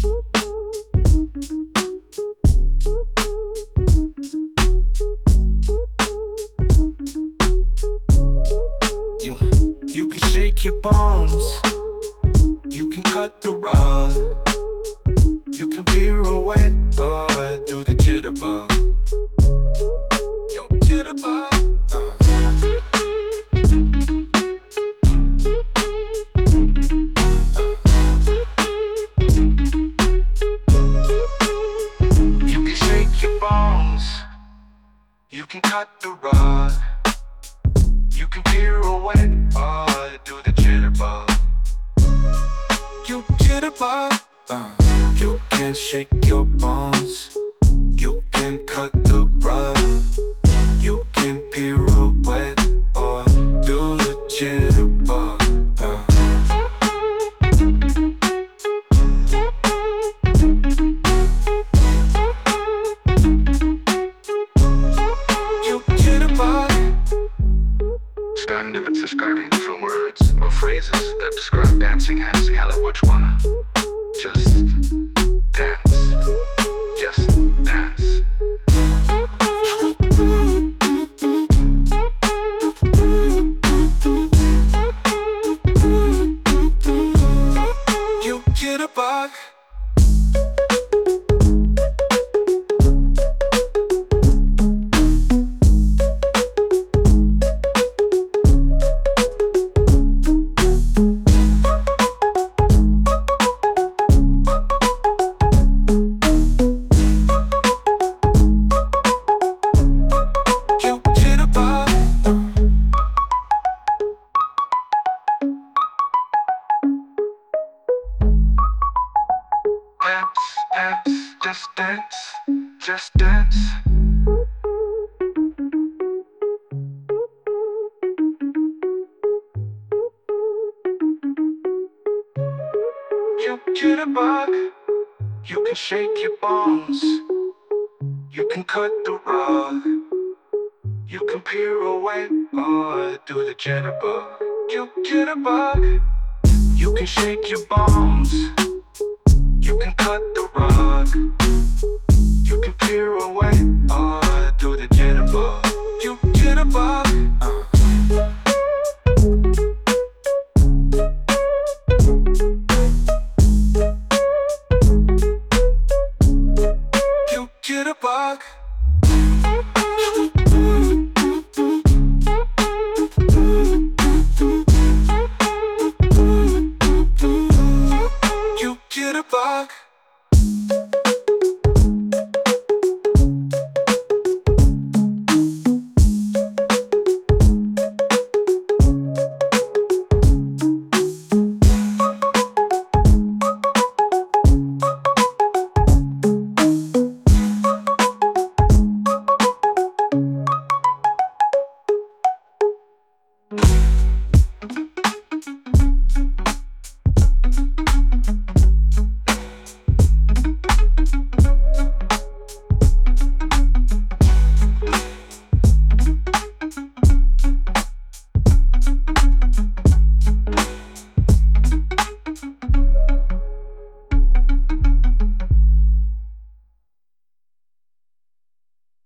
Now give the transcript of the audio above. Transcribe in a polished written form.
You can shake your bones, you can cut the rug, you can pirouette or do the jitterbug. Yo, jitterbug. You can shake your bones, you can cut the rug, you can pirouette or do the jitterbug. You jitterbug. You can shake your bones, you can cut the rug, you can pirouette or do the jitterbug. You jitterbug. Stand if it's describing different words or phrases that describe dancing, dancing. Hell, what you wanna just dance, just dance. You jitterbug. Dance, just dance, just dance. You jitterbug. You can shake your bones, you can cut the rug, you can pirouette or do the jitterbug. You jitterbug. You can shake your bones, you can cut the rug, you can pirouette or do the jitterbug. You jitterbug. You jitterbug. You jitterbug.